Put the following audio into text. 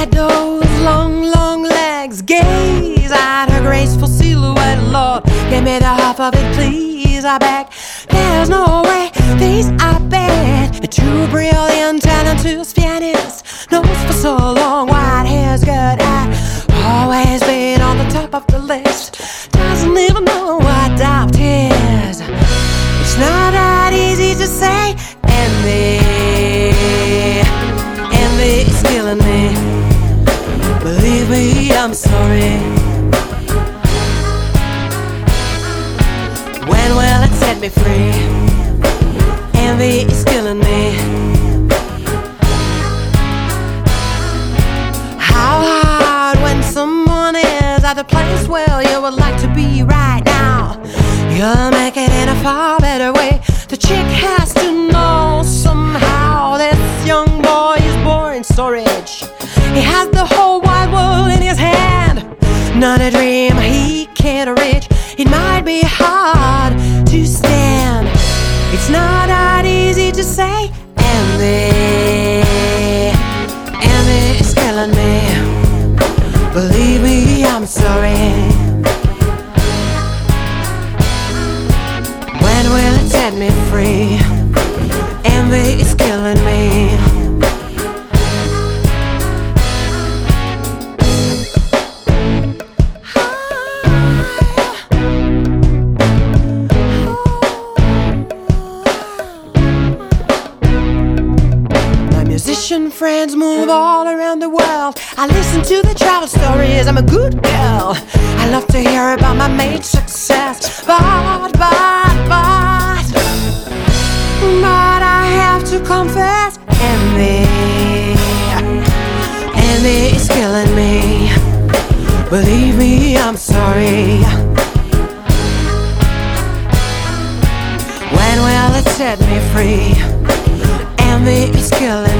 at those long, long legs, gaze at her graceful silhouette. Lord, give me the half of it, please, I beg. There's no way these are bad. A true brilliant talented pianist, knows for so long, white hair's good at, always been on the top of the list. Doesn't even know what doubt is. It's not that easy to say. Envy is killing me. Believe me, I'm sorry. When will it set me free? Envy is killing me. How hard when someone is at the place where you would like to be right now. You'll make it in a far better way. The chick has to know somehow this young boy is born so rich. He has the whole wide world in his hand, not a dream he can't reach. It might be hard to stand. It's not that easy to say. Envy is killing me. Believe me, I'm sorry. When will it set me free? Envy is killing me. Musician friends move all around the world. I listen to the travel stories. I'm a good girl. I love to hear about my mates' success. But I have to confess, envy is killing me. Believe me, I'm sorry. When will it set me free? Envy is killing me.